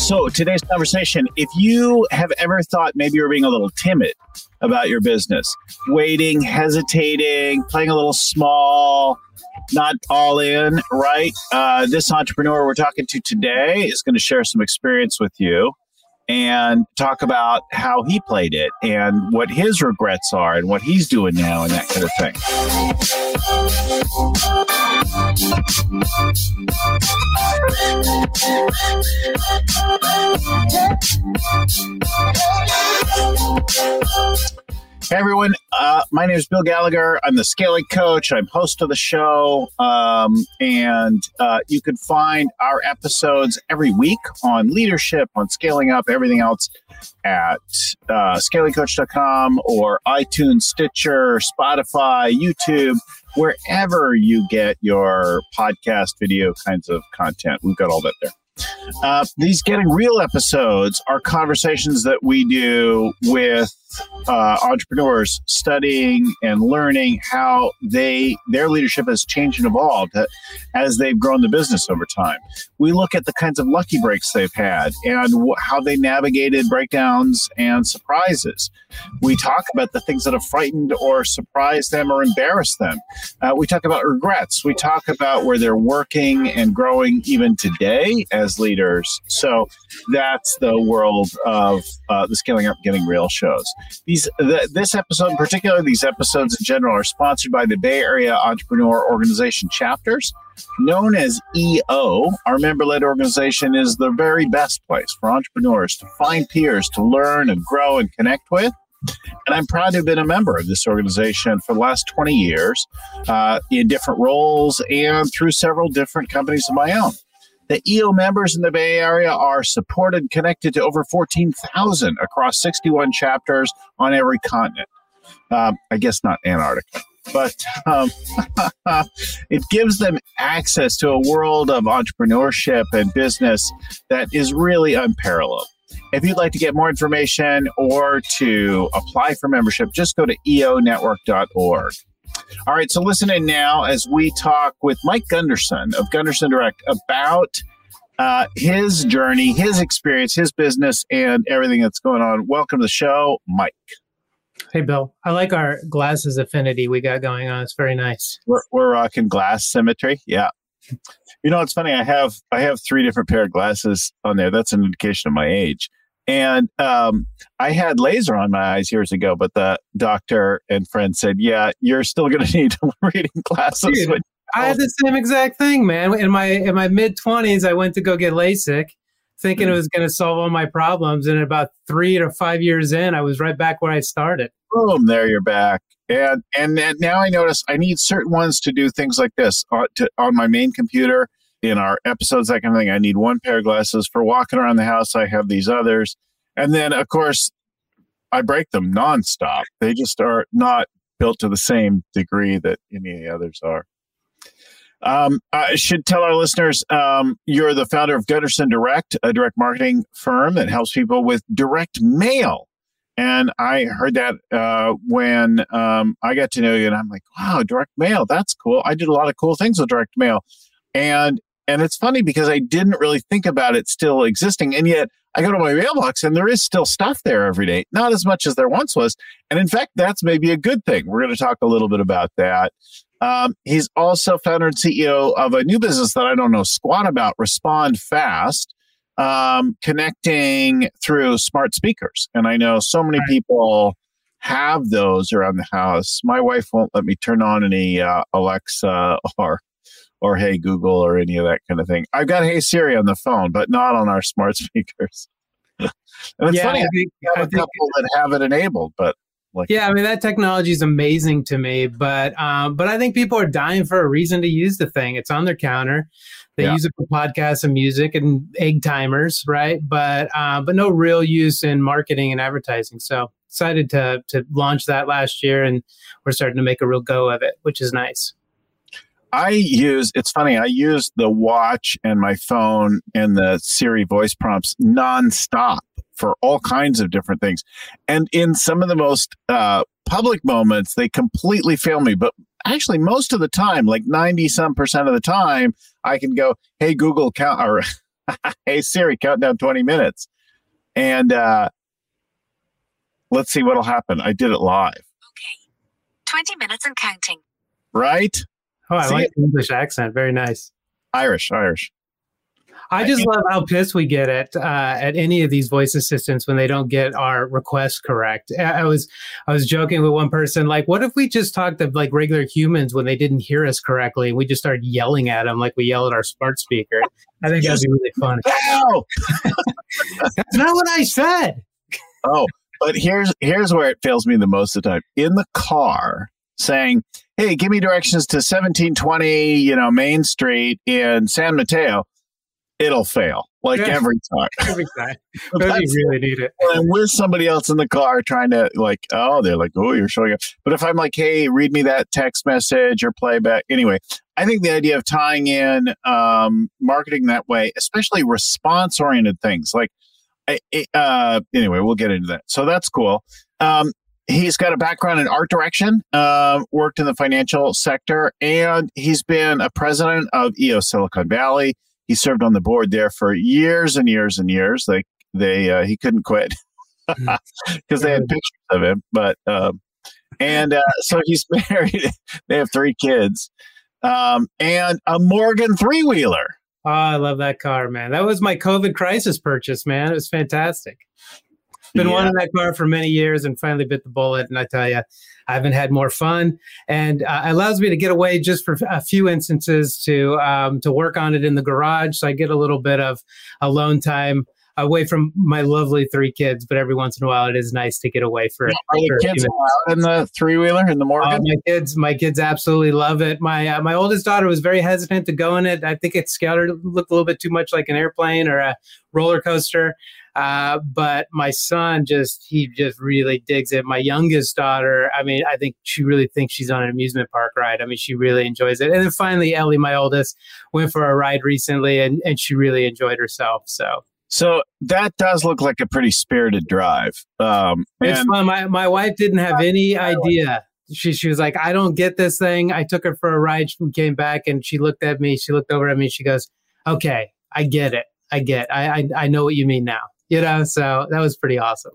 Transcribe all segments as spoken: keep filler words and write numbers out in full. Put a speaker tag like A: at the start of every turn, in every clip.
A: So today's conversation, if you have ever thought maybe you're being a little timid about your business, waiting, hesitating, playing a little small, not all in, right? Uh, this entrepreneur we're talking to today is going to share some experience with you and talk about how he played it and what his regrets are and what he's doing now and that kind of thing. Hey everyone, uh, my name is Bill Gallagher. I'm the Scaling Coach. I'm host of the show, um, and uh, you can find our episodes every week on leadership, on scaling up, everything else at uh, scaling coach dot com or iTunes, Stitcher, Spotify, YouTube, wherever you get your podcast, video kinds of content. We've got all that there. Uh, these Getting Real episodes are conversations that we do with uh, entrepreneurs studying and learning how they their leadership has changed and evolved as they've grown the business over time. We look at the kinds of lucky breaks they've had and wh- how they navigated breakdowns and surprises. We talk about the things that have frightened or surprised them or embarrassed them. Uh, we talk about regrets. We talk about where they're working and growing even today as leaders. So that's the world of uh, the Scaling Up, Getting Real shows. These the, this episode in particular, these episodes in general, are sponsored by the Bay Area Entrepreneur Organization chapters, known as E O. Our member-led organization is the very best place for entrepreneurs to find peers to learn and grow and connect with. And I'm proud to have been a member of this organization for the last twenty years uh, in different roles and through several different companies of my own. The E O members in the Bay Area are supported and connected to over fourteen thousand across sixty-one chapters on every continent. Um, I guess not Antarctica, but um, it gives them access to a world of entrepreneurship and business that is really unparalleled. If you'd like to get more information or to apply for membership, just go to e o network dot org. All right, so listen in now as we talk with Mike Gunderson of Gunderson Direct about uh, his journey, his experience, his business, and everything that's going on. Welcome to the show, Mike.
B: Hey, Bill. I like our glasses affinity we got going on. It's very nice.
A: We're, we're rocking glass symmetry. Yeah. You know, it's funny. I have I have three different pair of glasses on there. That's an indication of my age. And um, I had laser on my eyes years ago, but the doctor and friend said, yeah, you're still going to need reading glasses.
B: Dude, when- I had the same exact thing, man. In my in my mid-twenties, I went to go get LASIK, thinking mm-hmm. it was going to solve all my problems. And about three to five years in, I was right back where I started.
A: Boom, there you're back. And, and and now I notice I need certain ones to do things like this on, to, on my main computer. In our episodes, that kind of thing, I need one pair of glasses. For walking around the house, I have these others. And then, of course, I break them nonstop. They just are not built to the same degree that any of the others are. Um, I should tell our listeners, um, you're the founder of Gunderson Direct, a direct marketing firm that helps people with direct mail. And I heard that uh, when um, I got to know you, and I'm like, wow, direct mail, that's cool. I did a lot of cool things with direct mail. And and it's funny because I didn't really think about it still existing. And yet I go to my mailbox and there is still stuff there every day. Not as much as there once was. And in fact, that's maybe a good thing. We're going to talk a little bit about that. Um, he's also founder and C E O of a new business that I don't know squat about, Respond Fast, um, connecting through smart speakers. And I know so many people have those around the house. My wife won't let me turn on any uh, Alexa or or Hey Google or any of that kind of thing. I've got Hey Siri on the phone, but not on our smart speakers. And it's
B: yeah,
A: funny,
B: I, think,
A: I have a couple that have it enabled, but like,
B: yeah, I mean, that technology is amazing to me, but um, but I think people are dying for a reason to use the thing. It's on their counter. They yeah. use it for podcasts and music and egg timers, right? But uh, but no real use in marketing and advertising. So excited to to launch that last year, and we're starting to make a real go of it, which is nice.
A: I use, it's funny, I use the watch and my phone and the Siri voice prompts nonstop for all kinds of different things. And in some of the most uh, public moments, they completely fail me. But actually, most of the time, like ninety some percent of the time, I can go, hey, Google, count, or Hey Siri, count down twenty minutes. And uh, let's see what'll happen. I did it live.
C: Okay. twenty minutes and counting.
A: Right?
B: Oh, I
A: See
B: like
A: it?
B: the English accent. Very nice.
A: Irish, Irish.
B: I just love how pissed we get at uh, at any of these voice assistants when they don't get our requests correct. I I was I was joking with one person, like, what if we just talked to like regular humans when they didn't hear us correctly? We just started yelling at them like we yell at our smart speaker. I think that'd be really funny.
A: Ow!
B: That's not what I said.
A: Oh, but here's here's where it fails me the most of the time. In the car, saying, "Hey, give me directions to seventeen twenty, you know, Main Street in San Mateo." It'll fail like
B: Yeah.
A: every time.
B: Every time.
A: But
B: But
A: that's-
B: you really need it.
A: when I'm with somebody else in the car trying to like, oh, they're like, oh, you're showing up. But if I'm like, hey, read me that text message or playback. Anyway, I think the idea of tying in um, marketing that way, especially response oriented things like, I- I- uh, anyway, we'll get into that. So that's cool. Um, he's got a background in art direction, uh, worked in the financial sector, and he's been a president of E O Silicon Valley. He served on the board there for years and years and years. Like they, uh, he couldn't quit because they had pictures of him. But um, and uh, so he's married. They have three kids um, and a Morgan three wheeler.
B: Oh, I love that car, man. That was my COVID crisis purchase, man. It was fantastic. Been
A: Yeah.
B: wanting that car for many years and finally bit the bullet. And I tell you, I haven't had more fun. And uh, it allows me to get away just for a few instances to um, to work on it in the garage. So I get a little bit of alone time away from my lovely three kids. But every once in a while, it is nice to get away for.
A: Are the
B: for a few
A: kids
B: minutes.
A: allowed in the three wheeler in the Morgan?
B: Uh, my kids, my kids absolutely love it. My uh, my oldest daughter was very hesitant to go in it. I think it scared her, looked a little bit too much like an airplane or a roller coaster. Uh, but my son just he just really digs it. My youngest daughter, I mean, I think she really thinks she's on an amusement park ride. I mean, she really enjoys it. And then finally, Ellie, my oldest, went for a ride recently, and and she really enjoyed herself. So.
A: So that does look like a pretty spirited drive. Um,
B: It's
A: and
B: fun. My my wife didn't have any idea. She she was like, I don't get this thing. I took her for a ride. We came back and she looked at me. She looked over at me. She goes, "Okay, I get it. I get. I I, I know what you mean now." You know, so that was pretty awesome.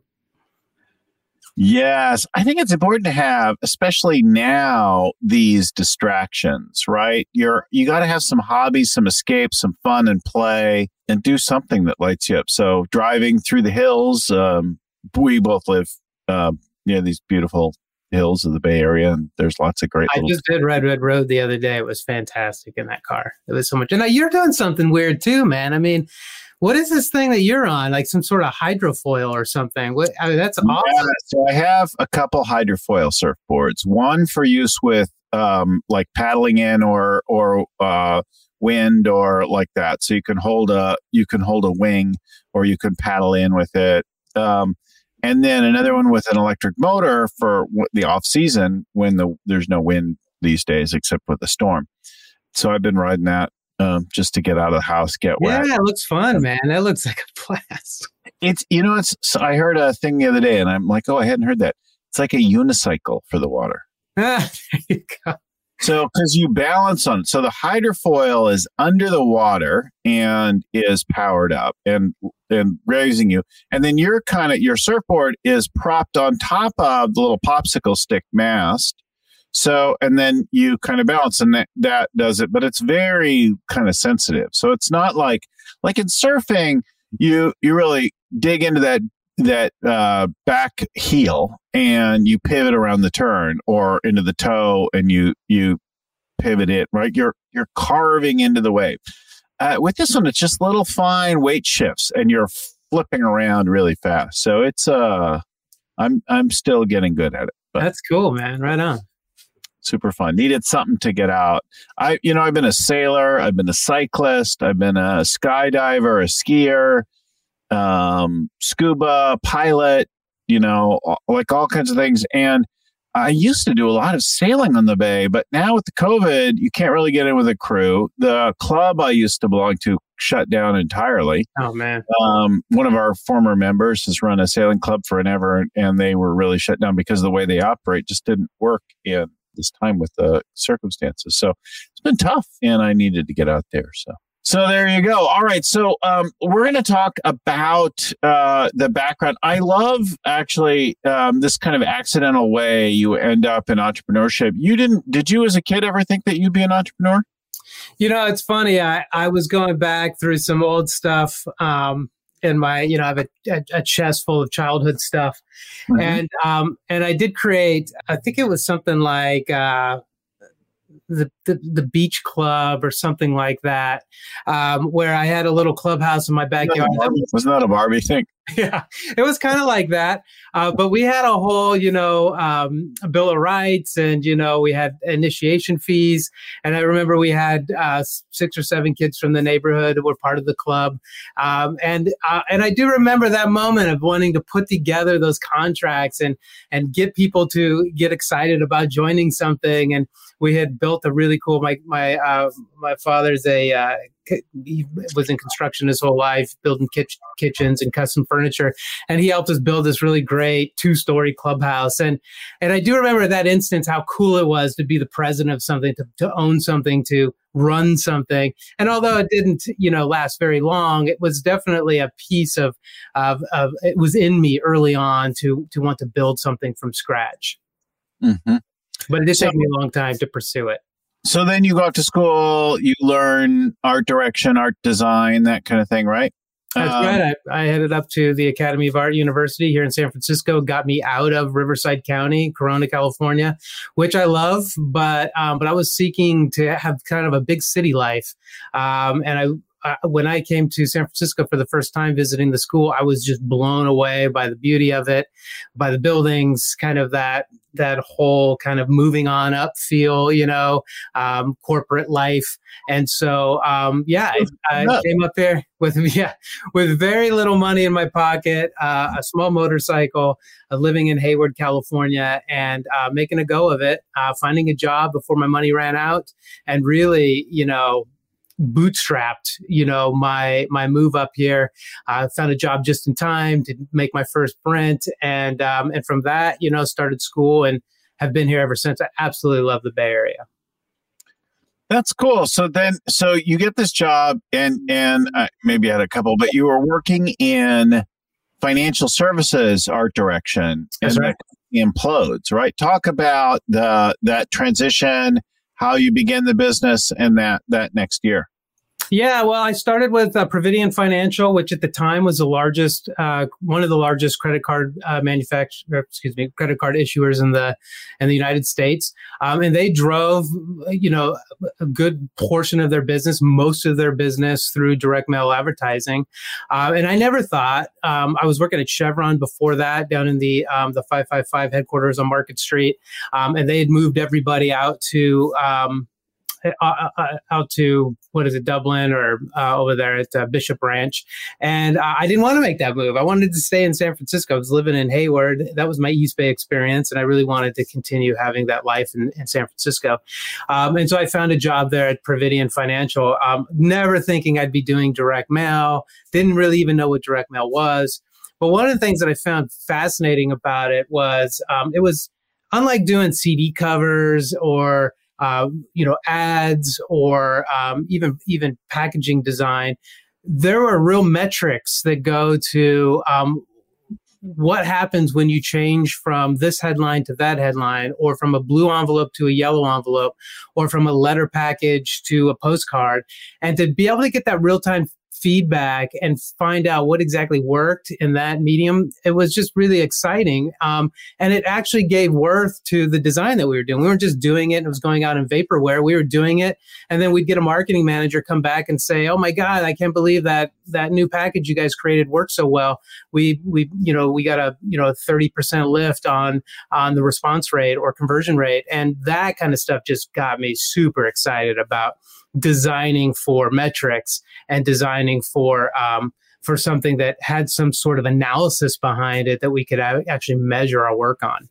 A: yes, I think it's important to have, especially now, these distractions, right? You're you got to have some hobbies, some escape, some fun and play, and do something that lights you up. So driving through the hills, um, we both live uh, near these beautiful hills of the Bay Area, and there's lots of great.
B: I
A: little
B: just did Red Red Road the other day. It was fantastic in that car. It was so much. And now you're doing something weird too, man. I mean, what is this thing that you're on? Like some sort of hydrofoil or something? What? I mean, that's awesome.
A: Yeah, so I have a couple hydrofoil surfboards. One for use with um, like paddling in or or uh, wind or like that. So you can hold a you can hold a wing or you can paddle in with it. Um, and then another one with an electric motor for w- the off season when the there's no wind these days except with a storm. So I've been riding that um, just to get out of the house, get wet.
B: Yeah, it looks fun, man. That looks like a blast.
A: It's you know it's so I heard a thing the other day and I'm like, oh, I hadn't heard that. It's like a unicycle for the water.
B: Ah, there you go.
A: So because you balance on it. So the hydrofoil is under the water and is powered up and and raising you. And then your kind of your surfboard is propped on top of the little popsicle stick mast. So and then you kind of balance and that, that does it, but it's very kind of sensitive. So it's not like like in surfing, you you really dig into that that uh, back heel and you pivot around the turn or into the toe and you you pivot it, right? You're you're carving into the wave. Uh, with this one, it's just little fine weight shifts and you're flipping around really fast. So it's uh I'm I'm still getting good at it. But
B: That's cool, man. Right on.
A: super fun. Needed something to get out. I you know, I've been a sailor, I've been a cyclist, I've been a skydiver, a skier, um, scuba, pilot, you know, like all kinds of things. And I used to do a lot of sailing on the bay, but now with the COVID, you can't really get in with a crew. The club I used to belong to shut down entirely.
B: Oh, man.
A: Um, one of our former members has run a sailing club forever, and they were really shut down because the way they operate just didn't work in this time with the circumstances. So it's been tough, and I needed to get out there. So So there you go. All right. So um, we're going to talk about uh, the background. I love actually um, this kind of accidental way you end up in entrepreneurship. You didn't, did you as a kid ever think that you'd be an entrepreneur?
B: You know, it's funny. I, I was going back through some old stuff um, in my, you know, I have a, a, a chest full of childhood stuff. Mm-hmm. And um, and I did create, I think it was something like, uh, The, the the beach club or something like that, um, where I had a little clubhouse in my backyard.
A: Wasn't that a Barbie thing?
B: Yeah, it was kind of like that. Uh, but we had a whole, you know, um, Bill of Rights, and, you know, we had initiation fees. And I remember we had uh, six or seven kids from the neighborhood who were part of the club. Um, and uh, and I do remember that moment of wanting to put together those contracts and and get people to get excited about joining something. And we had built a really cool, my, my, uh, my father's a, uh, he was in construction his whole life, building kitch- kitchens and custom furniture. And he helped us build this really great two-story clubhouse. And and I do remember that instance, how cool it was to be the president of something, to, to own something, to run something. And although it didn't, you know, last very long, it was definitely a piece of, of, of it was in me early on to, to want to build something from scratch.
A: Mm-hmm.
B: But it did
A: so,
B: take me a long time to pursue it.
A: So then you go off to school, you learn art direction, art design, that kind of thing, right?
B: That's um, right. I, I headed up to the Academy of Art University here in San Francisco, got me out of Riverside County, Corona, California, which I love, but um, but I was seeking to have kind of a big city life. Um, and I Uh, when I came to San Francisco for the first time visiting the school, I was just blown away by the beauty of it, by the buildings, kind of that that whole kind of moving on up feel, you know, um, corporate life. And so, um, yeah, I, I came up there with yeah with very little money in my pocket, uh, a small motorcycle, uh, living in Hayward, California, and uh, making a go of it, uh, finding a job before my money ran out, and really, you know, bootstrapped, you know, my my move up here. I uh, found a job just in time to make my first print, and um, and from that, you know, started school and have been here ever since. I absolutely love the Bay Area.
A: That's cool. So then, so you get this job, and and uh, maybe you had a couple, but you were working in financial services, art direction,
B: That's
A: and
B: right.
A: that implodes, right? Talk about the that transition, how you began the business, and that that next year.
B: Yeah, well, I started with uh, Providian Financial, which at the time was the largest, uh, one of the largest credit card uh, manufacturers, excuse me, credit card issuers in the in the United States, um, and they drove, you know, a good portion of their business, most of their business through direct mail advertising. Uh, and I never thought um, I was working at Chevron before that, down in the um, the five five five headquarters on Market Street, um, and they had moved everybody out to. Um, Uh, uh, out to, what is it, Dublin, or uh, over there at uh, Bishop Ranch. And uh, I didn't want to make that move. I wanted to stay in San Francisco. I was living in Hayward. That was my East Bay experience. And I really wanted to continue having that life in, in San Francisco. Um, and so I found a job there at Providian Financial, um, never thinking I'd be doing direct mail. Didn't really even know what direct mail was. But one of the things that I found fascinating about it was um, it was unlike doing C D covers or Uh, you know, ads or um, even even packaging design. There are real metrics that go to um, what happens when you change from this headline to that headline, or from a blue envelope to a yellow envelope, or from a letter package to a postcard. And to be able to get that real-time feedback and find out what exactly worked in that medium, it was just really exciting. Um, and it actually gave worth to the design that we were doing. We weren't just doing it and it was going out in vaporware. We were doing it. And then we'd get a marketing manager come back and say, oh my God, I can't believe that that new package you guys created worked so well. We, we, you know, we got a, you know, thirty percent lift on, on the response rate or conversion rate. And that kind of stuff just got me super excited about designing for metrics and designing for um, for something that had some sort of analysis behind it that we could a- actually measure our work on.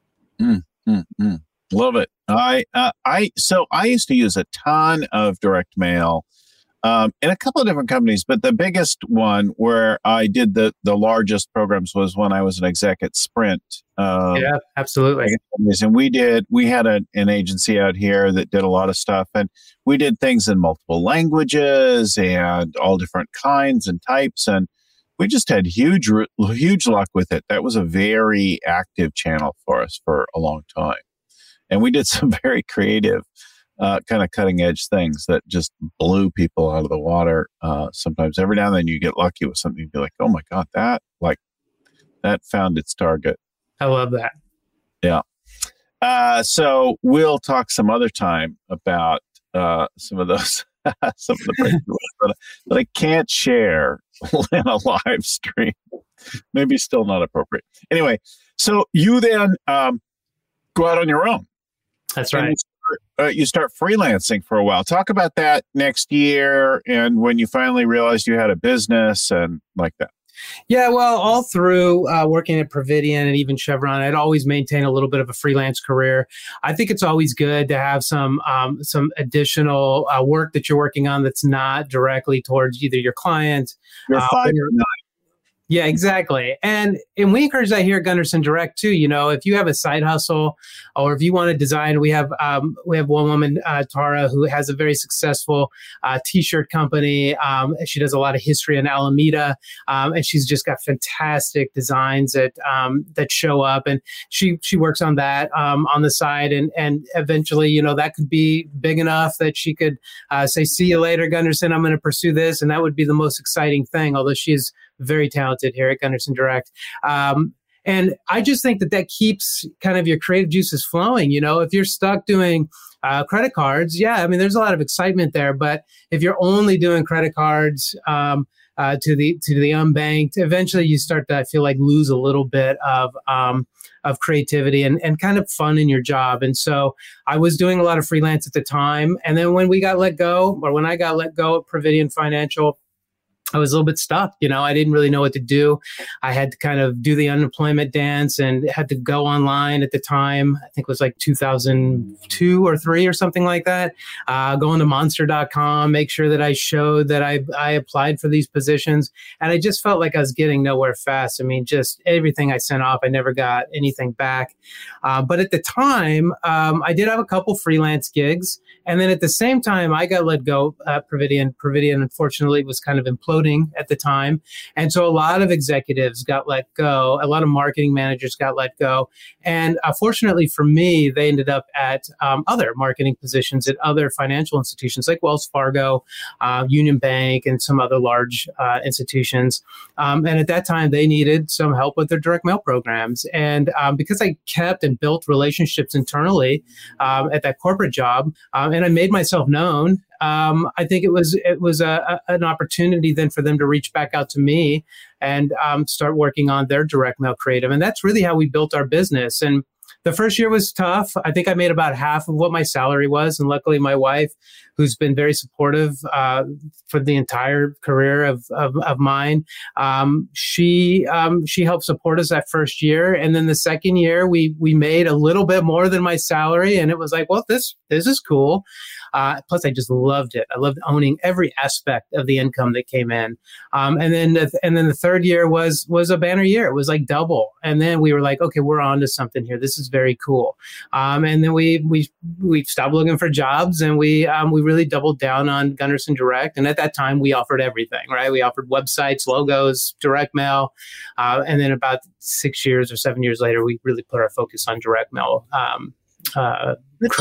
A: Mm, mm, mm. Love it. I uh, I so I used to use a ton of direct mail um, in a couple of different companies, but the biggest one where I did the, the largest programs was when I was an exec at Sprint. Um,
B: yeah, absolutely.
A: And we did, we had a, an agency out here that did a lot of stuff, and we did things in multiple languages and all different kinds and types. And we just had huge, huge luck with it. That was a very active channel for us for a long time. And we did some very creative, uh, kind of cutting edge things that just blew people out of the water. Uh, sometimes every now and then you get lucky with something, you'd be like, oh my God, that like that found its target.
B: I love that.
A: Yeah. Uh, so we'll talk some other time about uh, some of those, some of the breakthroughs that, that I can't share in a live stream. Maybe still not appropriate. Anyway, so you then um, go out on your own.
B: That's right.
A: You start, uh, you start freelancing for a while. Talk about that next year and when you finally realized you had a business and like that.
B: Yeah, well, all through uh, working at Providian and even Chevron, I'd always maintain a little bit of a freelance career. I think it's always good to have some um, some additional uh, work that you're working on that's not directly towards either your client.
A: You're
B: uh,
A: five
B: or, Yeah, exactly. And and we encourage that here at Gunderson Direct too. You know, if you have a side hustle or if you want to design, we have um, we have one woman, uh, Tara, who has a very successful uh, t-shirt company. Um, she does a lot of history in Alameda, um, and she's just got fantastic designs that um, that show up. And she she works on that um, on the side, and and eventually, you know, that could be big enough that she could uh, say, "See you later, Gunderson. I'm going to pursue this," and that would be the most exciting thing. Although she's very talented here at Gunderson Direct. Um, and I just think that that keeps kind of your creative juices flowing. You know, if you're stuck doing uh, credit cards, yeah, I mean, there's a lot of excitement there. But if you're only doing credit cards um, uh, to the to the unbanked, eventually you start to, I feel like, lose a little bit of um, of creativity and, and kind of fun in your job. And so I was doing a lot of freelance at the time. And then when we got let go, or when I got let go at Providian Financial, I was a little bit stuck. You know, I didn't really know what to do. I had to kind of do the unemployment dance and had to go online at the time. I think it was like two thousand two or three or something like that. Uh, go into monster dot com, make sure that I showed that I, I applied for these positions. And I just felt like I was getting nowhere fast. I mean, just everything I sent off, I never got anything back. Uh, but at the time, um, I did have a couple freelance gigs. And then at the same time, I got let go at Providian. Providian, unfortunately, was kind of imploding at the time. And so a lot of executives got let go. A lot of marketing managers got let go. And uh, fortunately for me, they ended up at um, other marketing positions at other financial institutions like Wells Fargo, uh, Union Bank, and some other large uh, institutions. Um, and at that time, they needed some help with their direct mail programs. And um, because I kept and built relationships internally um, at that corporate job, um, and I made myself known, Um, I think it was it was a, a, an opportunity then for them to reach back out to me and um, start working on their direct mail creative. And that's really how we built our business. And the first year was tough. I think I made about half of what my salary was. And luckily, my wife, who's been very supportive uh, for the entire career of, of, of mine, um, she um, she helped support us that first year. And then the second year, we we made a little bit more than my salary. And it was like, well, this this is cool. Uh, plus, I just loved it. I loved owning every aspect of the income that came in. Um, and then, the, and then the third year was was a banner year. It was like double. And then we were like, okay, we're on to something here. This is very cool. Um, and then we we we stopped looking for jobs, and we um, we really doubled down on Gunderson Direct. And at that time, we offered everything. Right? We offered websites, logos, direct mail, uh, and then about six years or seven years later, we really put our focus on direct mail. Um, uh,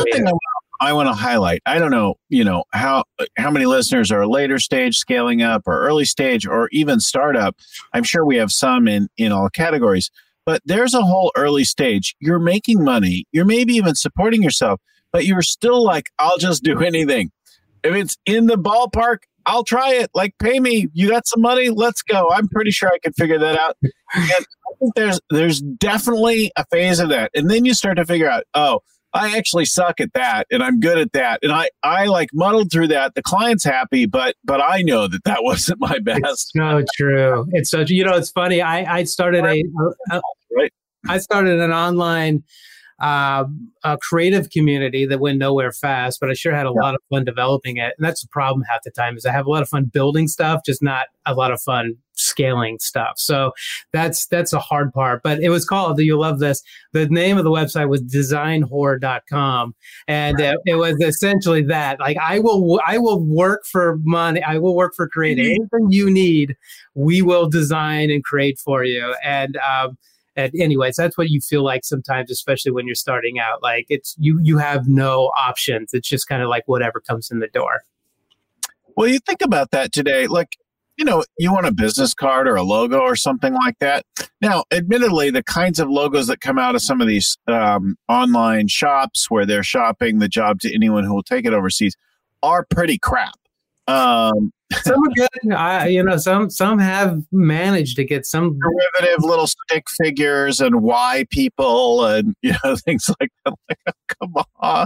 A: I want to highlight. I don't know, you know, how how many listeners are later stage scaling up or early stage or even startup. I'm sure we have some in, in all categories, but there's a whole early stage. You're making money. You're maybe even supporting yourself, but you're still like, I'll just do anything. If it's in the ballpark, I'll try it. Like, pay me. You got some money? Let's go. I'm pretty sure I could figure that out. And I think there's there's definitely a phase of that. And then you start to figure out, oh, I actually suck at that, and I'm good at that. And I, I like muddled through that. The client's happy, but but I know that that wasn't my best.
B: It's so true. It's so, you know, it's funny. I, I started a, a,
A: right.
B: I started an online uh, a creative community that went nowhere fast, but I sure had a
A: Yeah.
B: lot of fun developing it. And that's the problem half the time is I have a lot of fun building stuff, just not a lot of fun scaling stuff. So that's that's a hard part. But it was called, you'll love this, the name of the website was design whore dot com. And uh, it was essentially that. Like, I will I will work for money. I will work for creative. Anything you need, we will design and create for you. And um, and anyways, that's what you feel like sometimes, especially when you're starting out. Like, it's you you have no options. It's just kind of like whatever comes in the door.
A: Well, you think about that today, like, you know, you want a business card or a logo or something like that. Now, admittedly, the kinds of logos that come out of some of these um, online shops where they're shopping the job to anyone who will take it overseas are pretty crap. Um,
B: Some are good. I, you know, some some have managed to get some
A: derivative little stick figures and why people and, you know, things like that. Like, oh, come on.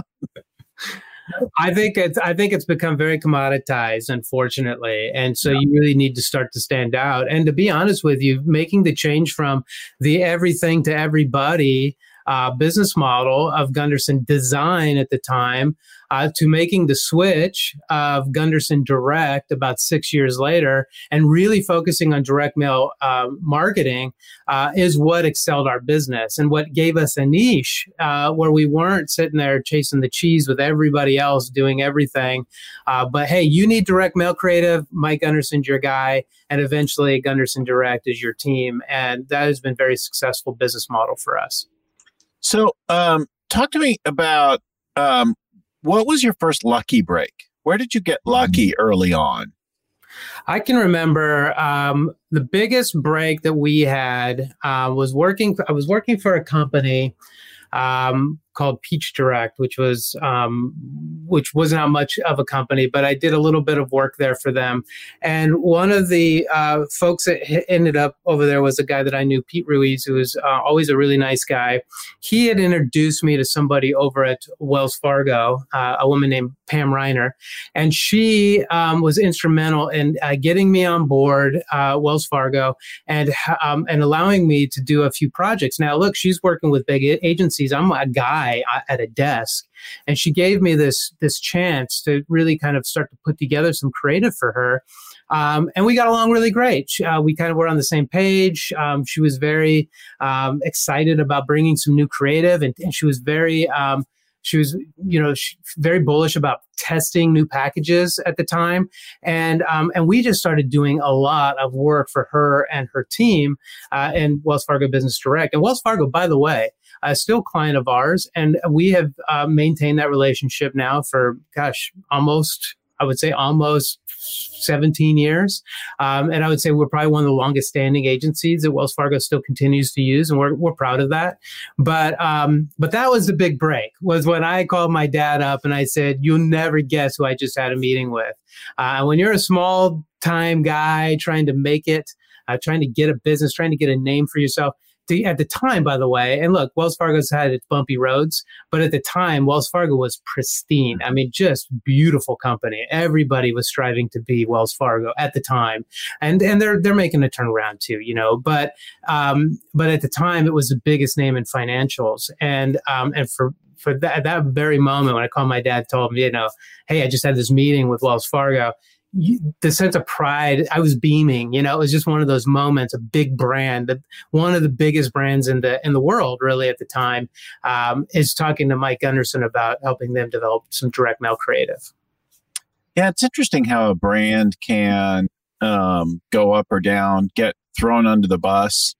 B: I think it's I think it's become very commoditized, unfortunately, and so yeah. you really need to start to stand out. And to be honest with you, making the change from the everything to everybody uh, business model of Gunderson Design at the time uh, to making the switch of Gunderson Direct about six years later, and really focusing on direct mail uh, marketing uh, is what excelled our business and what gave us a niche uh, where we weren't sitting there chasing the cheese with everybody else doing everything. Uh, but hey, you need direct mail creative, Mike Gunderson's your guy, and eventually Gunderson Direct is your team. And that has been a very successful business model for us.
A: So um, talk to me about um, what was your first lucky break? Where did you get lucky early on?
B: I can remember um, the biggest break that we had uh, was working. I was working for a company um, called Peach Direct, which was um, which was not much of a company, but I did a little bit of work there for them. And one of the uh, folks that ended up over there was a guy that I knew, Pete Ruiz, who was uh, always a really nice guy. He had introduced me to somebody over at Wells Fargo, uh, a woman named Pam Reiner, and she um, was instrumental in uh, getting me on board uh, Wells Fargo and um, and allowing me to do a few projects. Now, look, she's working with big agencies. I'm a guy at a desk, and she gave me this this chance to really kind of start to put together some creative for her. Um, and we got along really great. Uh, we kind of were on the same page. Um, she was very um, excited about bringing some new creative, and, and she was very um, She was, you know, she, very bullish about testing new packages at the time. And um, and we just started doing a lot of work for her and her team uh, in Wells Fargo Business Direct. And Wells Fargo, by the way, uh, still a client of ours. And we have uh, maintained that relationship now for, gosh, almost, I would say almost seventeen years. Um, and I would say we're probably one of the longest standing agencies that Wells Fargo still continues to use. And we're, we're proud of that. But, um, but that was the big break, was when I called my dad up and I said, you'll never guess who I just had a meeting with. Uh, when you're a small time guy trying to make it, uh, trying to get a business, trying to get a name for yourself, The, at the time, by the way, and look, Wells Fargo's had its bumpy roads, but at the time, Wells Fargo was pristine. I mean, just beautiful company. Everybody was striving to be Wells Fargo at the time, and and they're they're making a turnaround too, you know. But um, but at the time, it was the biggest name in financials, and um, and for. For that, that very moment when I called my dad, told me, you know, hey, I just had this meeting with Wells Fargo. You, the sense of pride, I was beaming. You know, it was just one of those moments. A big brand, that one of the biggest brands in the in the world, really at the time, um, is talking to Mike Gunderson about helping them develop some direct mail creative.
A: Yeah, it's interesting how a brand can um, go up or down, get thrown under the bus.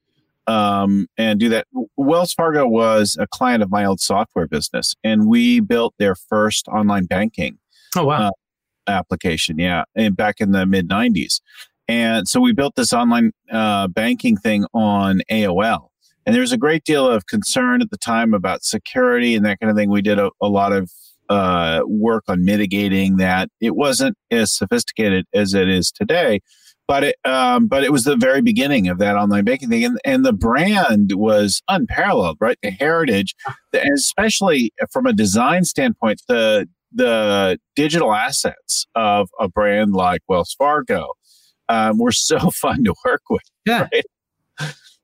A: Um, and do that. Wells Fargo was a client of my old software business, and we built their first online banking
B: oh, wow.
A: uh, application. Yeah. And back in the mid nineties. And so we built this online uh, banking thing on A O L. And there was a great deal of concern at the time about security and that kind of thing. We did a, a lot of uh, work on mitigating that. It wasn't as sophisticated as it is today. But it, um, but it was the very beginning of that online banking thing, and, and the brand was unparalleled, right? The heritage, the, and especially from a design standpoint, the the digital assets of a brand like Wells Fargo um, were so fun to work with.
B: Yeah.
A: Right?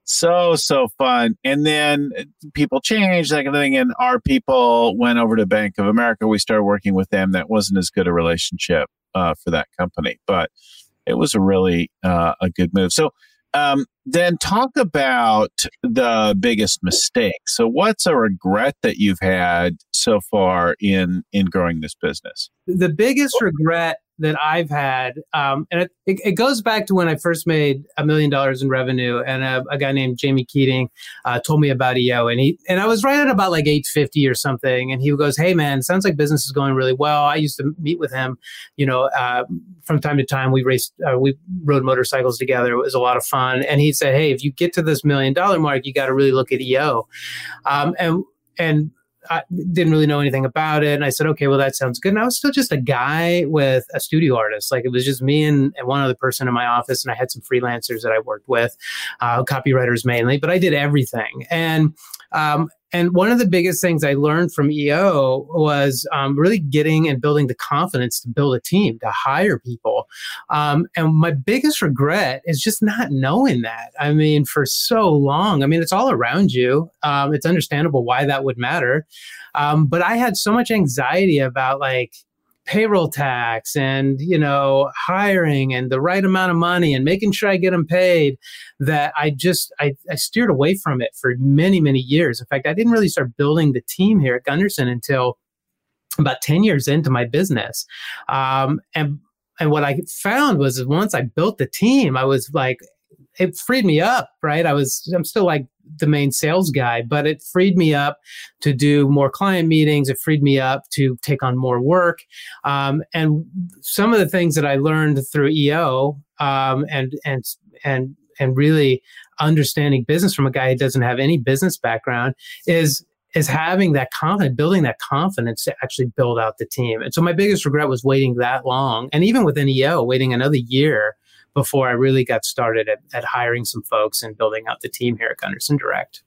A: So, so fun. And then people changed, that kind of thing. And our people went over to Bank of America. We started working with them. That wasn't as good a relationship uh, for that company, but it was a really uh, a good move. So um, then talk about the biggest mistake. So what's a regret that you've had so far in, in growing this business?
B: The biggest regret that I've had, um, and it, it, it goes back to when I first made a million dollars in revenue, and a, a guy named Jamie Keating uh, told me about E O, and he and I was right at about like eight fifty or something, and he goes, "Hey man, it sounds like business is going really well." I used to meet with him, you know, uh, from time to time. We raced, uh, we rode motorcycles together. It was a lot of fun, and he said, "Hey, if you get to this million dollar mark, you got to really look at E O," um, and and. I didn't really know anything about it. And I said, okay, well, that sounds good. And I was still just a guy with a studio artist. Like it was just me and, and one other person in my office. And I had some freelancers that I worked with, uh, copywriters mainly, but I did everything. And, um, and one of the biggest things I learned from E O was um, really getting and building the confidence to build a team, to hire people. Um, and my biggest regret is just not knowing that. I mean, for so long, I mean, it's all around you. Um, it's understandable why that would matter. Um, but I had so much anxiety about like, payroll tax and, you know, hiring and the right amount of money and making sure I get them paid that I just, I, I steered away from it for many, many years. In fact, I didn't really start building the team here at Gunderson until about ten years into my business. Um, and, and what I found was once I built the team, I was like, it freed me up, right? I was, I'm still like the main sales guy, but it freed me up to do more client meetings. It freed me up to take on more work. Um, and some of the things that I learned through E O um, and, and, and, and really understanding business from a guy who doesn't have any business background is, is having that confidence, building that confidence to actually build out the team. And so my biggest regret was waiting that long. And even within E O, waiting another year before I really got started at, at hiring some folks and building out the team here at Gunderson Direct.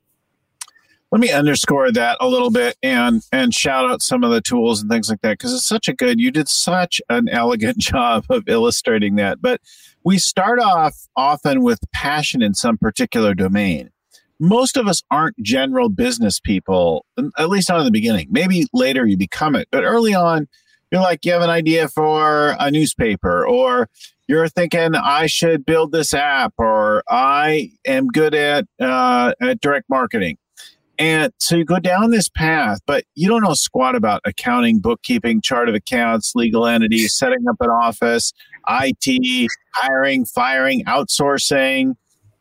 A: Let me underscore that a little bit and and shout out some of the tools and things like that, because it's such a good, you did such an elegant job of illustrating that. But we start off often with passion in some particular domain. Most of us aren't general business people, at least not in the beginning. Maybe later you become it. But early on, you're like, you have an idea for a newspaper, or you're thinking, I should build this app, or I am good at uh, at direct marketing. And so you go down this path, but you don't know squat about accounting, bookkeeping, chart of accounts, legal entities, setting up an office, I T, hiring, firing, outsourcing,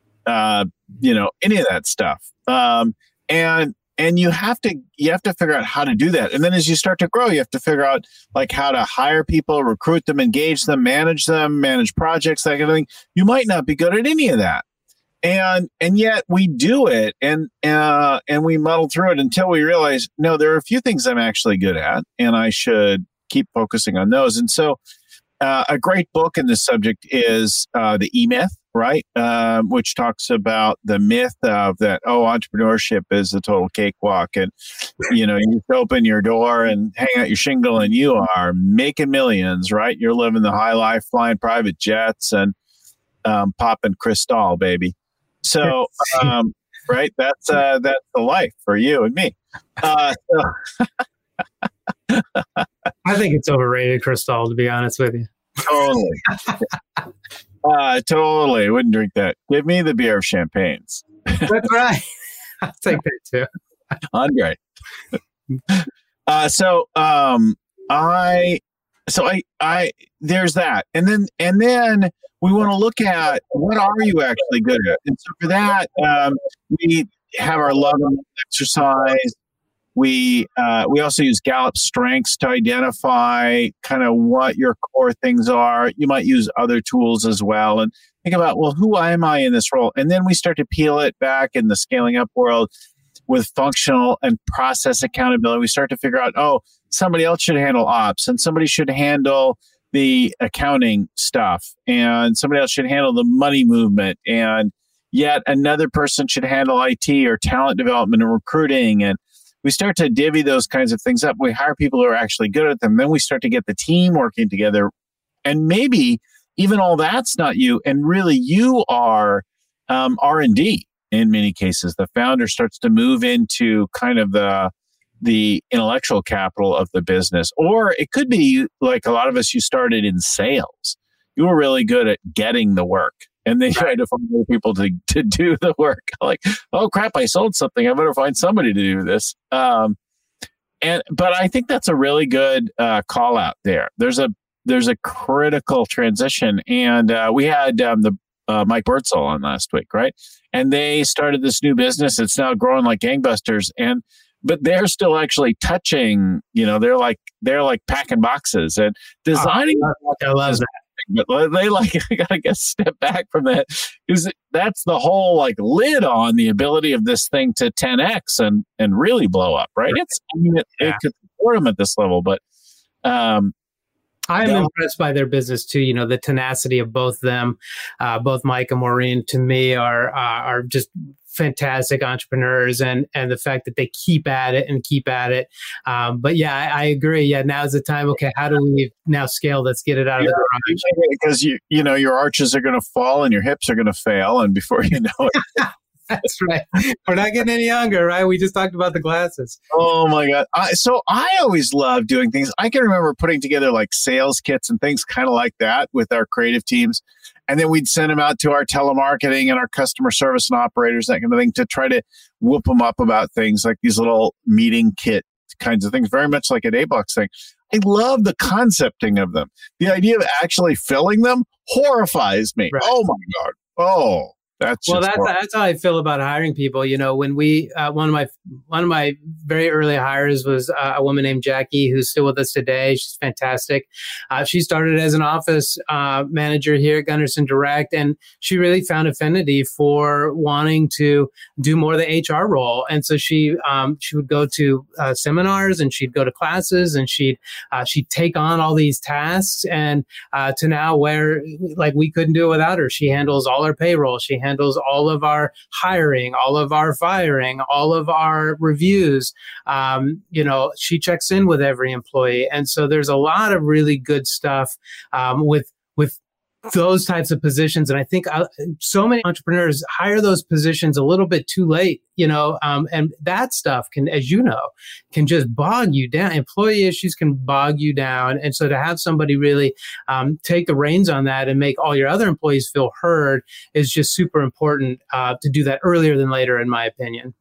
A: uh, you know, any of that stuff. Um, and And you have to you have to figure out how to do that. And then as you start to grow, you have to figure out like how to hire people, recruit them, engage them, manage them, manage projects, that kind of thing. You might not be good at any of that. And and yet we do it and uh, and we muddle through it until we realize, no, there are a few things I'm actually good at, and I should keep focusing on those. And so uh, a great book in this subject is uh, The E-Myth, right? Um, which talks about the myth of that, oh, entrepreneurship is a total cakewalk. And, you know, you open your door and hang out your shingle and you are making millions, right? You're living the high life, flying private jets and um, popping Cristal, baby. So, um, right, that's uh, that's the life for you and me. Uh, so
B: I think it's overrated, Cristal, to be honest with you.
A: Totally. Uh, totally. Wouldn't drink that. Give me the beer of champagnes.
B: That's right. I'll take that too.
A: Andre. Uh, so, um, I, so I, I, there's that. And then, and then we want to look at what are you actually good at? And so for that, um, we have our love and exercise. We uh, we also use Gallup Strengths to identify kind of what your core things are. You might use other tools as well and think about, well, who am I in this role? And then we start to peel it back in the scaling up world with functional and process accountability. We start to figure out, oh, somebody else should handle ops and somebody should handle the accounting stuff and somebody else should handle the money movement and yet another person should handle I T or talent development and recruiting. And we start to divvy those kinds of things up. We hire people who are actually good at them. Then we start to get the team working together. And maybe even all that's not you. And really you are um, R and D. in many cases. The founder starts to move into kind of the the intellectual capital of the business. Or it could be like a lot of us, you started in sales. You were really good at getting the work. And then you had to find other people to, to do the work. Like, oh crap, I sold something. I better find somebody to do this. Um, and but I think that's a really good uh, call out there. There's a there's a critical transition. And uh, we had um, the uh, Mike Birdsall on last week, right? And they started this new business. It's now growing like gangbusters. And but they're still actually touching, you know, they're like, they're like packing boxes and designing.
B: Oh, I love that.
A: But they like, I gotta get step back from that because that's the whole like lid on the ability of this thing to ten X and, and really blow up, right? It's, I mean, it, yeah. it could support them at this level, but, um,
B: I'm impressed by their business too. You know, the tenacity of both them, uh, both Mike and Maureen, to me are uh, are just fantastic entrepreneurs, and and the fact that they keep at it and keep at it. Um, but yeah, I, I agree. Yeah, now's the time. Okay, how do we now scale? Let's get it out of the garage.
A: Because you you know your arches are going to fall and your hips are going to fail, and before you know it.
B: That's right. We're not getting any younger, right? We just talked about the glasses.
A: Oh my God. I, so I always love doing things. I can remember putting together like sales kits and things kind of like that with our creative teams. And then we'd send them out to our telemarketing and our customer service and operators, that kind of thing, to try to whoop them up about things like these little meeting kit kinds of things, very much like a Daybox thing. I love the concepting of them. The idea of actually filling them horrifies me. Right. Oh my God. Oh. That's
B: well, that's horrible. That's how I feel about hiring people. You know, when we uh, one of my one of my very early hires was uh, a woman named Jackie, who's still with us today. She's fantastic. Uh, she started as an office uh, manager here at Gunderson Direct, and she really found affinity for wanting to do more of the H R role. And so she um, she would go to uh, seminars and she'd go to classes and she'd uh, she'd take on all these tasks. And uh, to now where like we couldn't do it without her. She handles all our payroll. She handles handles all of our hiring, all of our firing, all of our reviews. Um, you know, she checks in with every employee. And so there's a lot of really good stuff um, with, with those types of positions. And I think uh, so many entrepreneurs hire those positions a little bit too late, you know, um, and that stuff can, as you know, can just bog you down. Employee issues can bog you down. And so to have somebody really um, take the reins on that and make all your other employees feel heard is just super important uh, to do that earlier than later, in my opinion.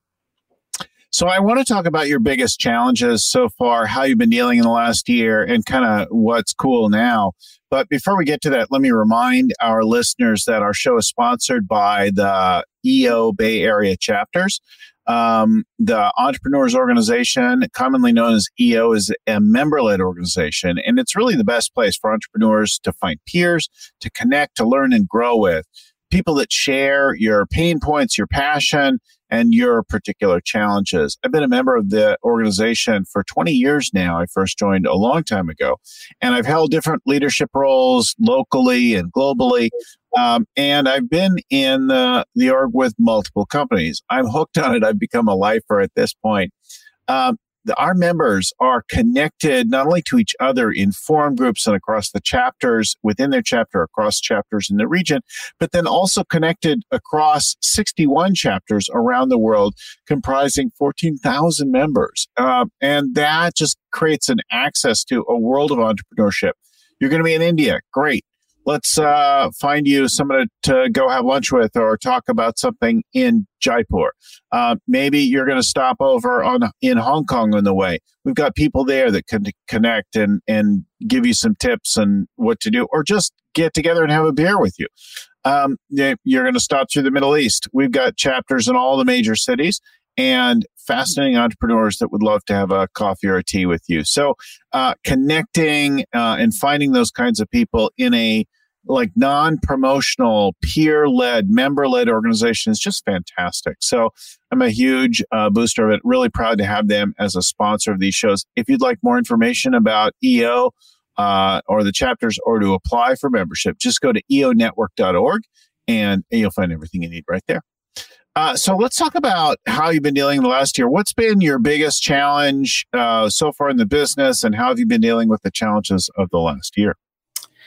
A: So I want to talk about your biggest challenges so far, how you've been dealing in the last year, and kind of what's cool now. But before we get to that, let me remind our listeners that our show is sponsored by the E O Bay Area chapters. Um, the Entrepreneurs Organization, commonly known as E O, is a member-led organization, and it's really the best place for entrepreneurs to find peers, to connect, to learn and grow with. People that share your pain points, your passion, and your particular challenges. I've been a member of the organization for twenty years now. I first joined a long time ago, and I've held different leadership roles locally and globally. Um, and I've been in the, the org with multiple companies. I'm hooked on it. I've become a lifer at this point. Um, the, our members are connected not only to each other in forum groups and across the chapters, within their chapter, across chapters in the region, but then also connected across sixty-one chapters around the world, comprising fourteen thousand members. Uh, and that just creates an access to a world of entrepreneurship. You're going to be in India. Great. Let's uh, find you someone to, to go have lunch with or talk about something in Jaipur. Uh, maybe you're going to stop over on in Hong Kong on the way. We've got people there that can connect and, and give you some tips on what to do, or just get together and have a beer with you. Um, you're going to stop through the Middle East. We've got chapters in all the major cities and fascinating entrepreneurs that would love to have a coffee or a tea with you. So uh, connecting uh, and finding those kinds of people in a like non-promotional, peer-led, member-led organization is just fantastic. So I'm a huge uh, booster of it. Really proud to have them as a sponsor of these shows. If you'd like more information about E O uh, or the chapters, or to apply for membership, just go to e o network dot org and you'll find everything you need right there. Uh, so let's talk about how you've been dealing the last year. What's been your biggest challenge uh, so far in the business, and how have you been dealing with the challenges of the last year?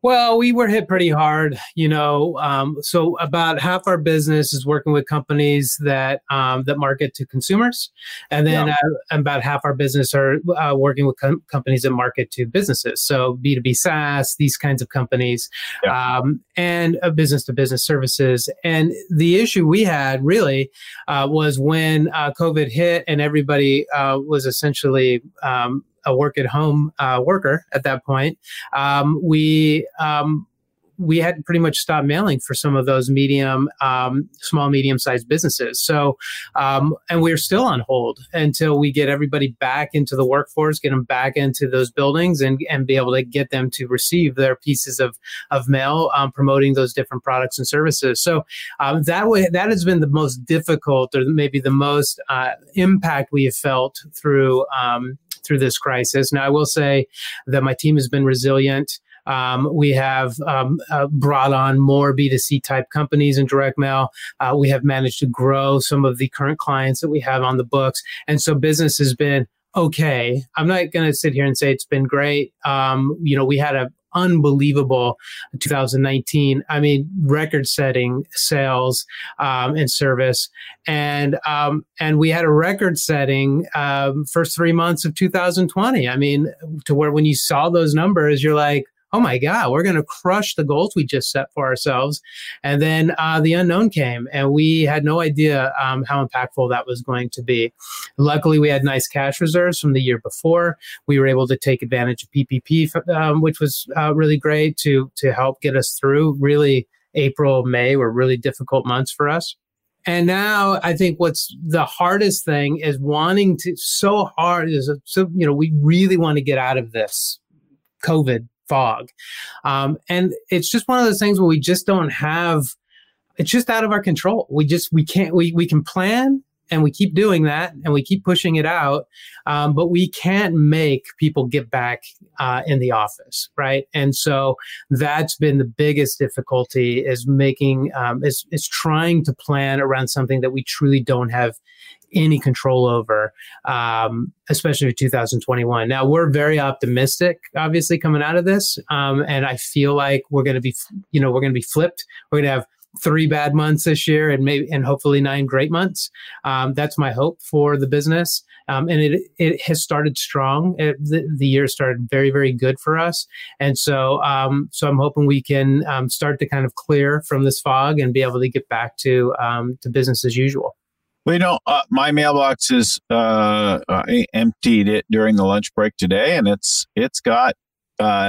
B: Well, we were hit pretty hard, you know. Um, so about half our business is working with companies that um, that market to consumers, and then
A: Yeah.
B: uh, about half our business are uh, working with com- companies that market to businesses. So B two B SaaS, these kinds of companies,
A: Yeah.
B: um, and uh, business to business services. And the issue we had really uh, was when uh, COVID hit and everybody uh, was essentially um, a work at home uh, worker at that point. Um, we um, we had pretty much stopped mailing for some of those medium, um, small, medium sized businesses. So, um, and we're still on hold until we get everybody back into the workforce, get them back into those buildings, and and be able to get them to receive their pieces of of mail, um, promoting those different products and services. So um, that way, that has been the most difficult, or maybe the most uh, impact we have felt through um, through this crisis. Now, I will say that my team has been resilient. Um, we have um, uh, brought on more B two C type companies in direct mail. Uh, we have managed to grow some of the current clients that we have on the books. And so business has been okay. I'm not going to sit here and say it's been great. Um, you know, we had a unbelievable two thousand nineteen. I mean, record-setting sales um, and service, and um, and we had a record-setting um, first three months of two thousand twenty. I mean, to where when you saw those numbers, you're like, oh my God, we're going to crush the goals we just set for ourselves. And then uh, the unknown came, and we had no idea um, how impactful that was going to be. Luckily, we had nice cash reserves from the year before. We were able to take advantage of P P P, um, which was uh, really great to to help get us through. Really, April, May were really difficult months for us. And now I think what's the hardest thing is wanting to so hard is so you know we really want to get out of this COVID fog. Um, and it's just one of those things where we just don't have, it's just out of our control. We just, we can't, we, we can plan and we keep doing that and we keep pushing it out. Um, but we can't make people get back uh, in the office. Right. And so that's been the biggest difficulty is making, um, is, is trying to plan around something that we truly don't have any control over, um, especially for two thousand twenty-one. Now, we're very optimistic, obviously, coming out of this. Um, and I feel like we're going to be, you know, we're going to be flipped. We're going to have three bad months this year and maybe, and hopefully nine great months. Um, that's my hope for the business. Um, and it, it has started strong. It, the, the year started very, very good for us. And so, um, so I'm hoping we can um, start to kind of clear from this fog and be able to get back to, um, to business as usual.
A: Well, you know, uh, my mailbox is uh, I emptied it during the lunch break today, and it's it's got uh,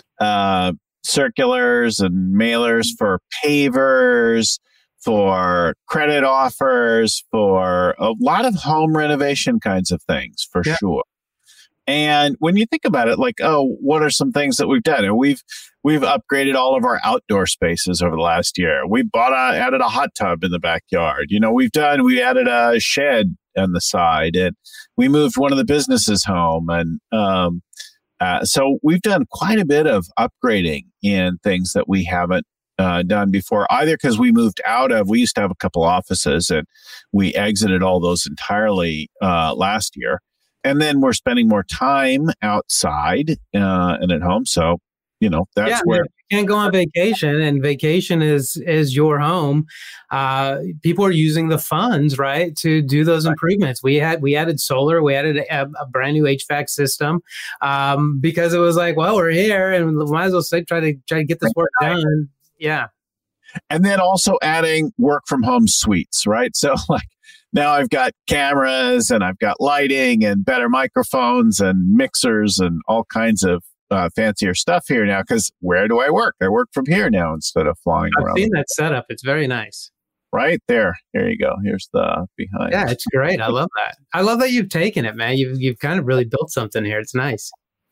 A: uh, circulars and mailers for pavers, for credit offers, for a lot of home renovation kinds of things, for yeah. sure. And when you think about it, like, oh, what are some things that we've done? And we've we've upgraded all of our outdoor spaces over the last year. We bought a, added a hot tub in the backyard. You know, we've done we added a shed on the side, and we moved one of the businesses home, and um, uh, so we've done quite a bit of upgrading in things that we haven't uh, done before. Either because we moved out of we used to have a couple offices, and we exited all those entirely uh, last year. And then we're spending more time outside uh, and at home. So, you know, that's
B: yeah,
A: where
B: you can't go on vacation, and vacation is is your home. Uh, people are using the funds, right, to do those improvements. We had we added solar, we added a, a brand new H V A C system um, because it was like, well, we're here, and we might as well say, try to try to get this work done. Yeah,
A: and then also adding work from home suites, right? So, like. Now I've got cameras and I've got lighting and better microphones and mixers and all kinds of uh, fancier stuff here now. Because where do I work? I work from here now instead of flying
B: I've
A: around.
B: I've seen that setup. It's very nice.
A: Right there. Here you go. Here's the behind.
B: Yeah, it's great. I love that. I love that you've taken it, man. You've you've kind of really built something here. It's nice.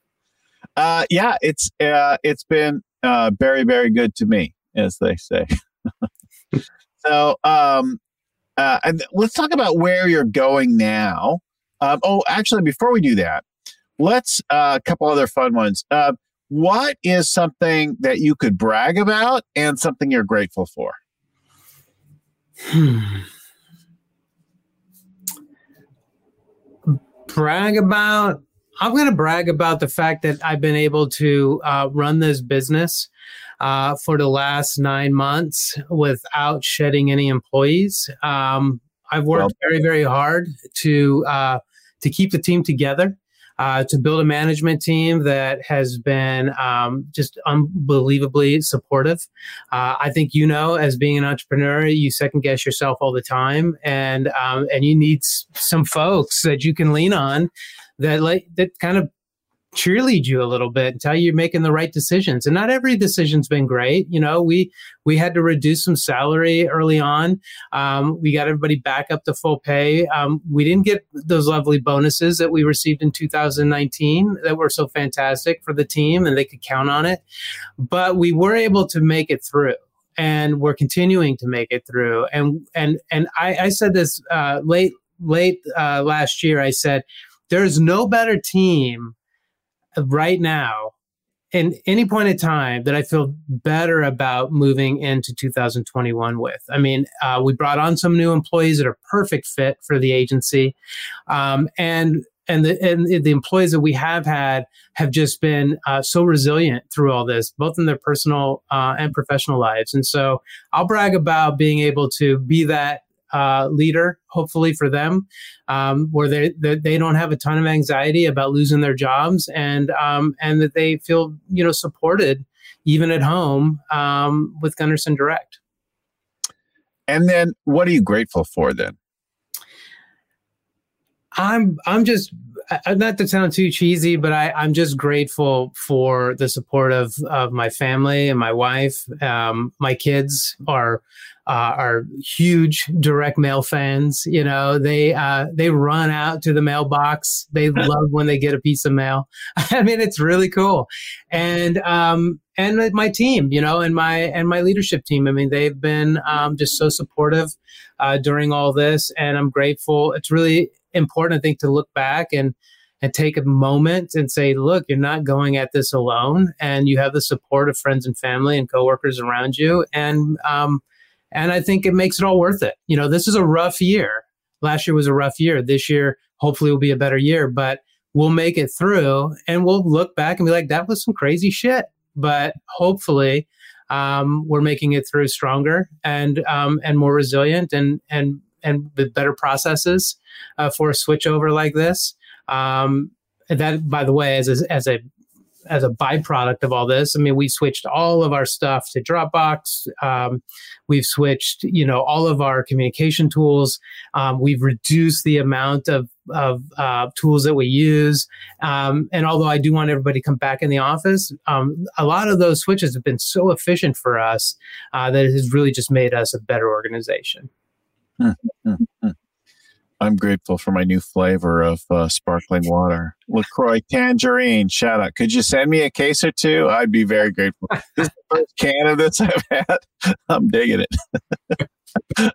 A: Uh, yeah, it's uh, it's been uh, very, very good to me, as they say. so. Um, Uh, and let's talk about where you're going now. Um, oh, actually, before we do that, let's uh, a couple other fun ones. Uh, what is something that you could brag about and something you're grateful for?
B: Hmm. Brag about. I'm going to brag about the fact that I've been able to uh, run this business uh, for the last nine months without shedding any employees. Um, I've worked well, very, very hard to uh, to keep the team together, uh, to build a management team that has been um, just unbelievably supportive. Uh, I think, you know, as being an entrepreneur, you second guess yourself all the time, and um, and you need s- some folks that you can lean on that like that kind of cheerlead you a little bit and tell you you're making the right decisions. And not every decision's been great. You know, we we had to reduce some salary early on. Um, we got everybody back up to full pay. Um, we didn't get those lovely bonuses that we received in two thousand nineteen that were so fantastic for the team, and they could count on it. But we were able to make it through. And we're continuing to make it through. And and and I, I said this uh, late late uh, last year. I said, there's no better team right now in any point in time that I feel better about moving into two thousand twenty-one with. I mean, uh, we brought on some new employees that are perfect fit for the agency. Um, and and the, and the employees that we have had have just been uh, so resilient through all this, both in their personal uh, and professional lives. And so I'll brag about being able to be that Uh, leader, hopefully for them, um, where they, they they don't have a ton of anxiety about losing their jobs, and um, and that they feel, you know, supported even at home um, with Gunderson Direct.
A: And then, what are you grateful for then?
B: I'm I'm just not to sound too cheesy, but I, I'm just grateful for the support of of my family and my wife. Um, my kids are uh, are huge direct mail fans. You know, they uh, they run out to the mailbox. They love when they get a piece of mail. I mean, it's really cool. And um, and my team, you know, and my and my leadership team. I mean, they've been um, just so supportive uh, during all this, and I'm grateful. It's really important, I think, to look back and and take a moment and say, look, you're not going at this alone, and you have the support of friends and family and coworkers around you. And um, and I think it makes it all worth it. You know, this is a rough year. Last year was a rough year. This year, hopefully, will be a better year, but we'll make it through, and we'll look back and be like, that was some crazy shit. But hopefully, um, we're making it through stronger and um, and more resilient, and and and with better processes uh, for a switchover like this. Um, that, by the way, as a, as a as a byproduct of all this, I mean, we switched all of our stuff to Dropbox. Um, we've switched, you know, all of our communication tools. Um, we've reduced the amount of of uh, tools that we use. Um, and although I do want everybody to come back in the office, um, a lot of those switches have been so efficient for us uh, that it has really just made us a better organization.
A: Mm-hmm. I'm grateful for my new flavor of uh, sparkling water. LaCroix Tangerine, shout out. Could you send me a case or two? I'd be very grateful. This is the first can of this I've had. I'm digging it.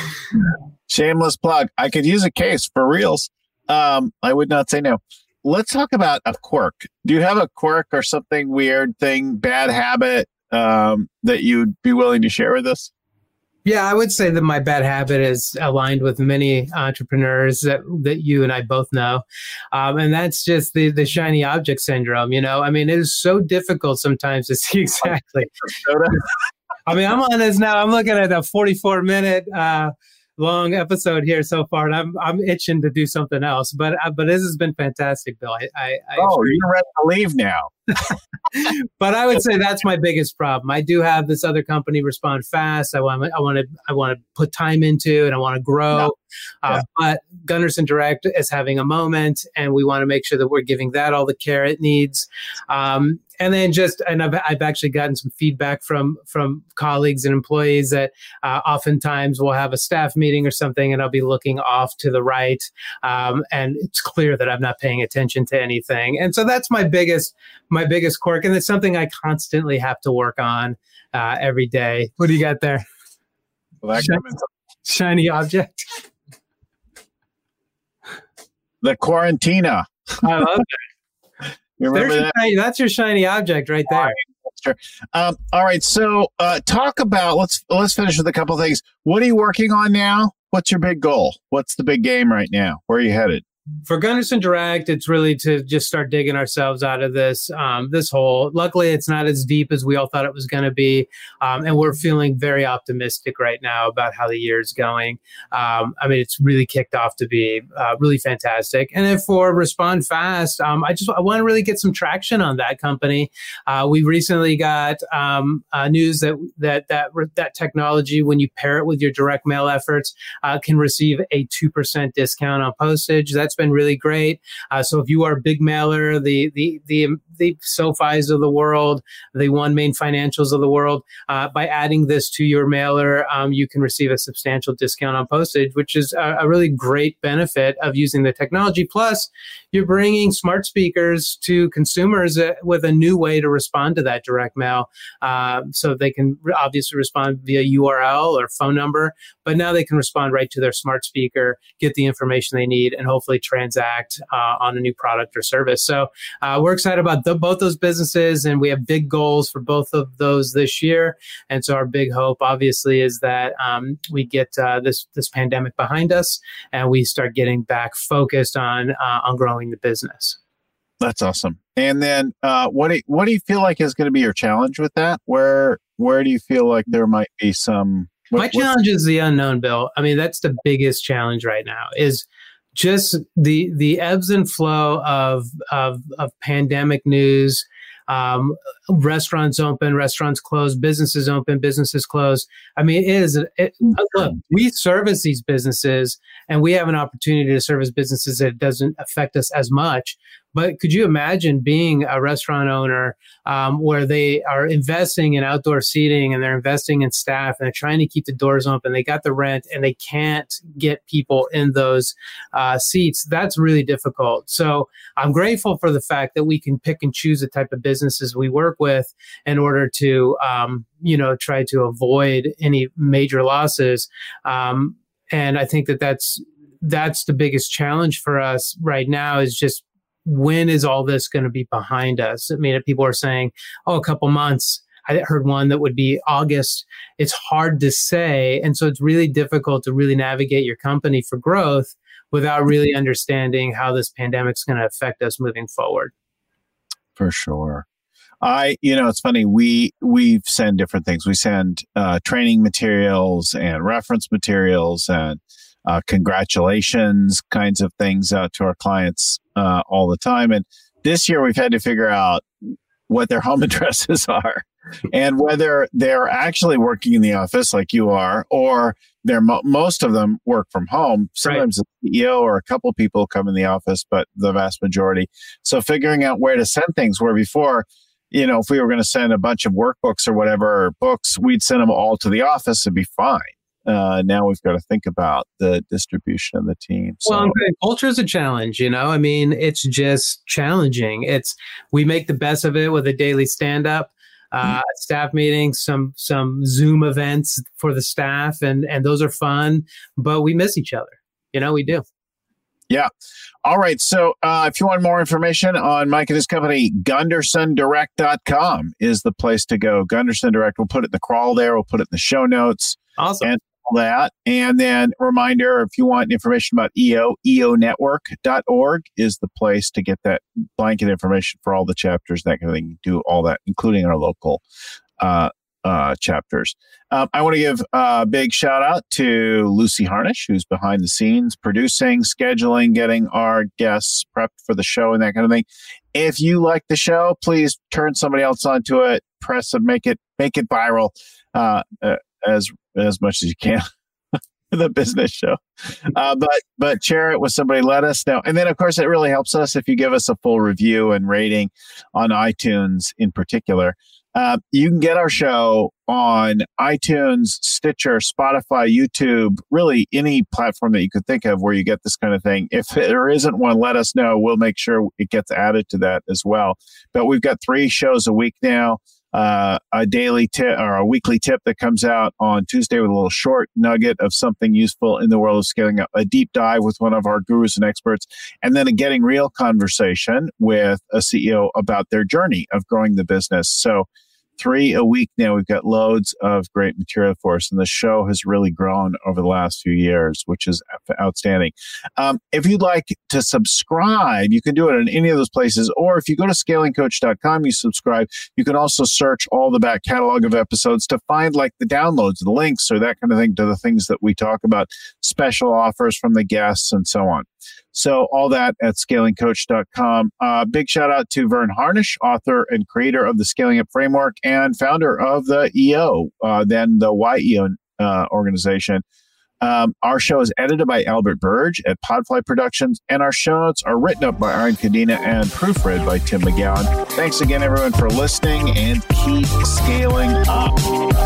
A: Shameless plug. I could use a case for reals. Um, I would not say no. Let's talk about a quirk. Do you have a quirk or something weird thing, bad habit um, that you'd be willing to share with us?
B: Yeah, I would say that my bad habit is aligned with many entrepreneurs that, that you and I both know. Um, and that's just the, the shiny object syndrome. You know, I mean, it is so difficult sometimes to see exactly. I mean, I'm on this now. I'm looking at a forty-four minute uh, long episode here so far, and I'm I'm itching to do something else. But uh, but this has been fantastic, Bill. I, I, I
A: oh, you're ready to leave now.
B: But I would say that's my biggest problem. I do have this other company, Respond Fast. I want I want to I want to put time into, and I want to grow. No. Uh, yeah. But Gunderson Direct is having a moment, and we want to make sure that we're giving that all the care it needs. Um, and then just, and I've I've actually gotten some feedback from from colleagues and employees that uh, oftentimes we'll have a staff meeting or something, and I'll be looking off to the right, um, and it's clear that I'm not paying attention to anything. And so that's my biggest my biggest quirk, and it's something I constantly have to work on uh, every day. What do you got there?
A: Well,
B: shiny, shiny object.
A: The Quarantina.
B: I love that.
A: You remember that?
B: Shiny, that's your shiny object right there.
A: Sure. Um, all right. So uh, talk about, let's let's finish with a couple of things. What are you working on now? What's your big goal? What's the big game right now? Where are you headed?
B: For Gunderson Direct, it's really to just start digging ourselves out of this um, this hole. Luckily, it's not as deep as we all thought it was going to be, um, and we're feeling very optimistic right now about how the year is going. Um, I mean, it's really kicked off to be uh, really fantastic. And then for Respond Fast, um, I just I want to really get some traction on that company. Uh, we recently got um, uh, news that that that that technology, when you pair it with your direct mail efforts, uh, can receive a two percent discount on postage. That's been really great. Uh, so if you are a big mailer, the the the the SoFis of the world, the One Main Financials of the world, uh, by adding this to your mailer, um, you can receive a substantial discount on postage, which is a, a really great benefit of using the technology. Plus, you're bringing smart speakers to consumers uh, with a new way to respond to that direct mail. Uh, so they can obviously respond via U R L or phone number, but now they can respond right to their smart speaker, get the information they need, and hopefully transact uh, on a new product or service. So uh, we're excited about the, both those businesses, and we have big goals for both of those this year. And so our big hope, obviously, is that um, we get uh, this this pandemic behind us and we start getting back focused on uh, on growing the business.
A: That's awesome. And then, uh, what do you, what do you feel like is going to be your challenge with that? Where where do you feel like there might be some? What,
B: My challenge is the unknown, Bill. I mean, that's the biggest challenge right now. Is just the the ebbs and flow of of, of pandemic news. Um, restaurants open, restaurants close, businesses open, businesses close. I mean, it is, it, look, we service these businesses and we have an opportunity to service businesses that doesn't affect us as much. But could you imagine being a restaurant owner um, where they are investing in outdoor seating and they're investing in staff and they're trying to keep the doors open? They got the rent and they can't get people in those uh, seats. That's really difficult. So I'm grateful for the fact that we can pick and choose the type of businesses we work with in order to, um, you know, try to avoid any major losses. Um, and I think that that's that's the biggest challenge for us right now is just, when is all this going to be behind us? I mean, people are saying, oh, a couple months. I heard one that would be August. It's hard to say. And so it's really difficult to really navigate your company for growth without really understanding how this pandemic is going to affect us moving forward.
A: For sure. I, you know, it's funny. We, we send different things. We send uh, training materials and reference materials and Uh, congratulations kinds of things out to our clients uh, all the time. And this year we've had to figure out what their home addresses are and whether they're actually working in the office like you are, or they're mo- most of them work from home. Sometimes right. The C E O or a couple people come in the office, but the vast majority. So figuring out where to send things, where before, you know, if we were going to send a bunch of workbooks or whatever, or books, we'd send them all to the office and be fine. Uh, now we've got to think about the distribution of the team. So.
B: Well, culture is a challenge, you know. I mean, it's just challenging. It's we make the best of it with a daily stand-up, uh, mm-hmm. staff meetings, some some Zoom events for the staff, and and those are fun. But we miss each other, you know. We do.
A: Yeah. All right. So uh, if you want more information on Mike and his company, Gunderson Direct dot com is the place to go. Gunderson Direct. We'll put it in the crawl there. We'll put it in the show notes.
B: Awesome.
A: And that. And then reminder, if you want information about E O, E O network dot org is the place to get that blanket information for all the chapters, that kind of thing. Do all that, including our local uh, uh, chapters. Um, I want to give a big shout out to Lucy Harnish, who's behind the scenes, producing, scheduling, getting our guests prepped for the show and that kind of thing. If you like the show, please turn somebody else onto it, press and make it, make it viral. Uh, uh, as as much as you can. The business show, uh, but but share it with somebody. Let us know, and then of course it really helps us if you give us a full review and rating on iTunes in particular. Uh, you can get our show on iTunes, Stitcher, Spotify, YouTube, really any platform that you could think of where you get this kind of thing. If there isn't one, let us know. We'll make sure it gets added to that as well. But we've got three shows a week now. Uh, a daily tip or a weekly tip that comes out on Tuesday with a little short nugget of something useful in the world of scaling up, a deep dive with one of our gurus and experts, and then a Getting Real conversation with a C E O about their journey of growing the business. So three a week now. We've got loads of great material for us, and the show has really grown over the last few years, which is outstanding. Um, if you'd like to subscribe, you can do it in any of those places, or if you go to scaling coach dot com, you subscribe. You can also search all the back catalog of episodes to find like the downloads, the links, or that kind of thing to the things that we talk about, special offers from the guests, and so on. So all that at scaling coach dot com. Uh, big shout out to Vern Harnish, author and creator of the Scaling Up Framework and founder of the E O, uh, then the Y E O uh, organization. Um, our show is edited by Albert Burge at Podfly Productions, and our show notes are written up by Aaron Cadena and proofread by Tim McGowan. Thanks again, everyone, for listening, and keep scaling up.